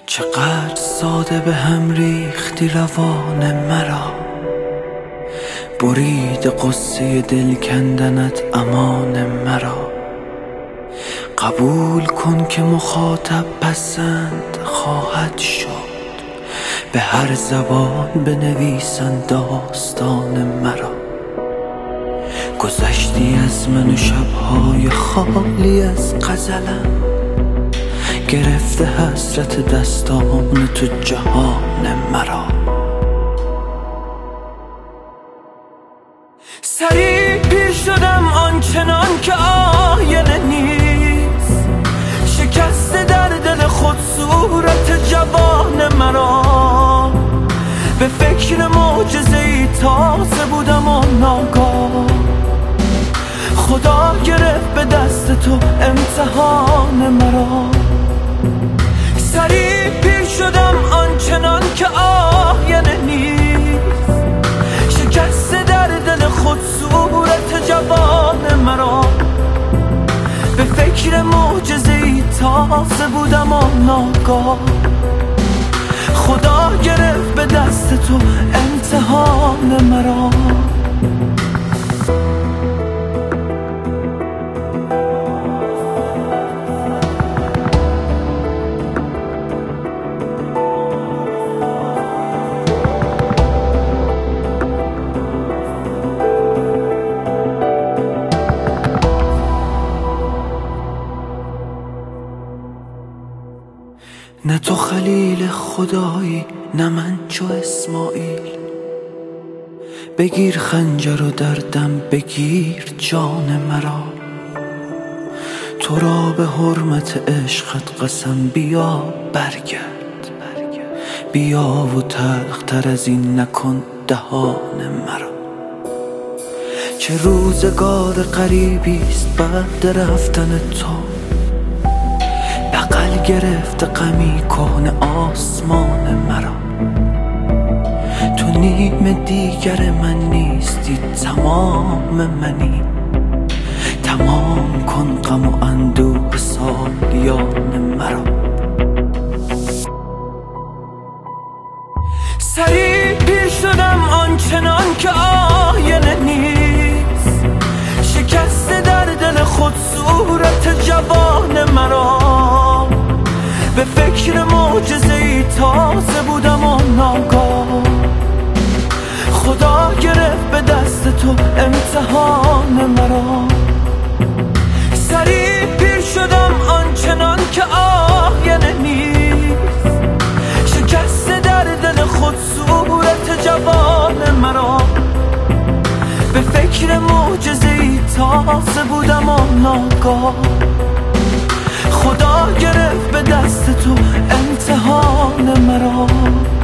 چقدر ساده به هم ریختی روان مرا، برید قصه دل کندنت امان مرا. قبول کن که مخاطب پسند خواهد شد، به هر زبان بنویسن داستان مرا. گذشتی از من و شبهای خالی از غزلم، گرفته حسرت دستان تو جهان مرا. سریع پیر شدم آنچنان که آینه نیست، شکسته در دل خود صورت جوان مرا. به فکر معجزه‌ای تازه بودم و ناگاه خدا گرفت به دست تو امتحان مرا. سریع پیر شدم آنچنان که آینه نیست، شکسته در دل خود صورت جوان مرا. به فکر معجزه‌ای تازه بودم و ناگاه خدا گرفت به دست تو امتحان مرا. نه تو خلیل خدایی نه من چو اسماعیل، بگیر خنجر و در دم بگیر جان مرا. تو را به حرمت عشقت قسم بیا برگرد، بیا و تلختر از این نکن دهان مرا. چه روزگار غریبیست بعد رفتن تو، بغل گرفت غمی کهنه آسمان مرا. تو نیم دیگر من نیستی تمام منی، تمام کن غم و اندوه سالیان مرا. سریع پیر شدم آنچنان که آینه نیست، شکسته در دل خود صورت جوان مرا. به فکر معجزه‌ای تازه بودم و ناگاه خدا گرفت به دست تو امتحان مرا. سریع پیر شدم آنچنان که آینه نیست، شکسته در دل خود صورت جوان مرا. به فکر معجزه‌ای تازه بودم و ناگاه خدا گرفت به دست تو امتحان مرا.